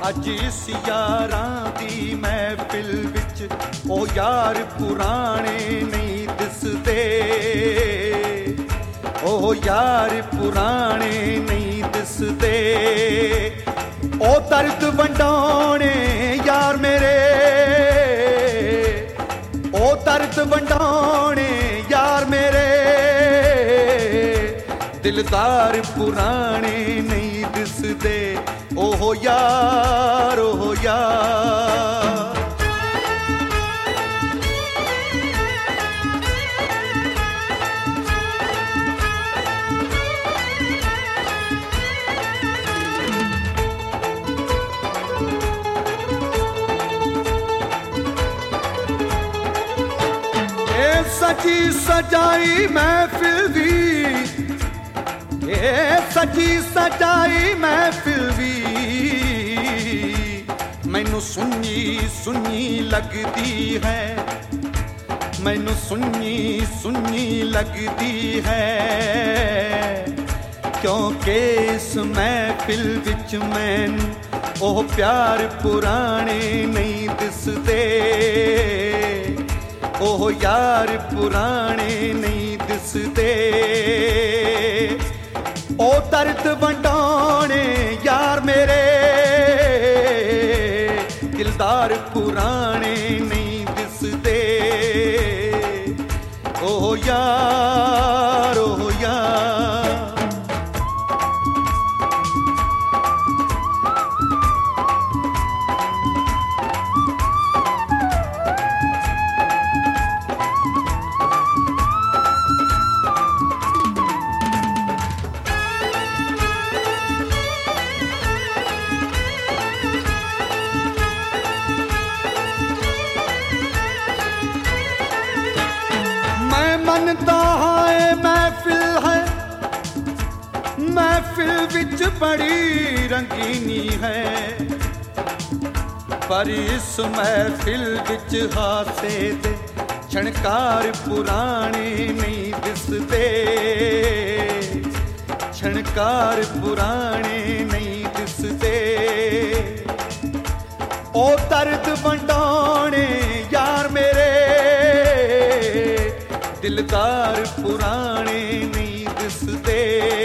अज इस यारां दी महफिल विच ओ यार पुराने नहीं दिसदे, ओ यार पुराने नहीं दिसदे। ओ दर्द वंडाने यार मेरे, ओ दर्द वंडाने यार मेरे, दिलदार पुराने नहीं दिसदे। ओहो यार, ओहो यार। सची सजाई महफिल दी, सची सजाई महफिल दी, मैनू सुनी सुनी लगती है, मैनू सुनी सुनी लगती है। क्योंकि इस महफिल विच मैनू ओह प्यार पुराने नहीं दिसदे, ओह यार पुराने नहीं दिसदे। ओ दर्द वंडाने यार मेरे, दिलदार पुराने नहीं दिसदे। ओह यार, ओह यार। मनता है महफिल है, महफिल विच बड़ी रंगीनी है, पर इस महफिल विच हासे दे छणकार पुराने नहीं दिसदे, छणकार पुराने नहीं दिसदे। ओ दर्द वंडाने यार मेरे, दिलदार पुराने नहीं दिसदे।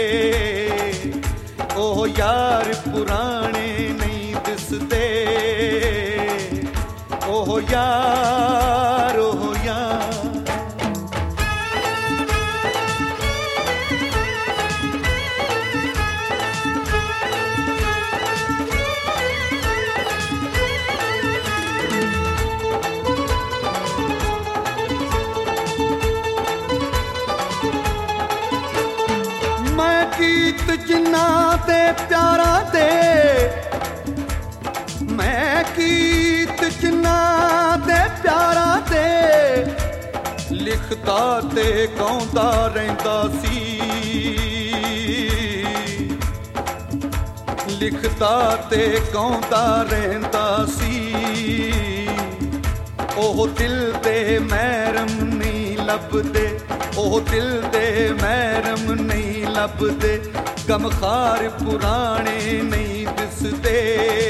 ओह यार पुराने नहीं दिसदे। ओह यार, ओह यार। गीत जिन्ना ते प्यारा दे, मैं गीत जिन्ना ते प्यारा दे, लिखदा ते गाउंदा रहिंदा सी, लिखदा ते गाउंदा रहिंदा सी। ओह दिल दे महरम नहीं लभदे, ओह दिल दे महरम नहीं लभदे, गमखार पुराने नहीं दिसदे।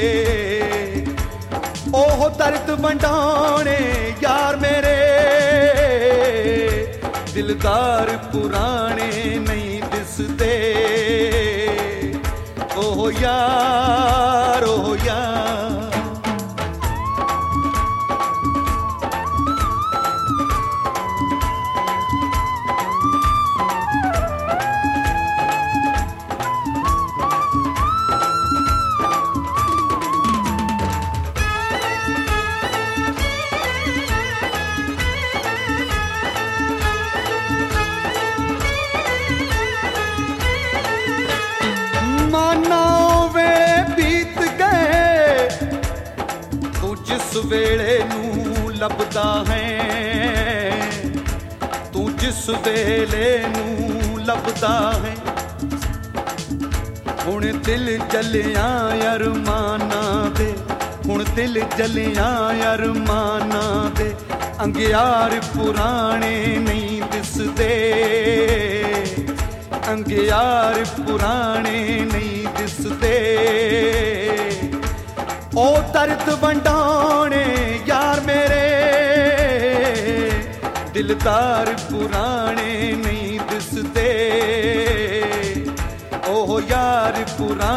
ओह दर्द वंडाने यार मेरे, दिलदार पुराने नहीं दिसदे। ओह यार, ओह यार। वेले नू लभदा है, तू जिस वेले नू लभदा है, हुण दिल जलिया अरमाना दे, हुण दिल जलिया अरमाना दे, अंगियार पुराने नहीं दिसदे, अंगियार पुराने नहीं दिसदे। दर्द वंडाने यार मेरे, दिलदार पुराने नहीं दिसदे, ओ यार पुराने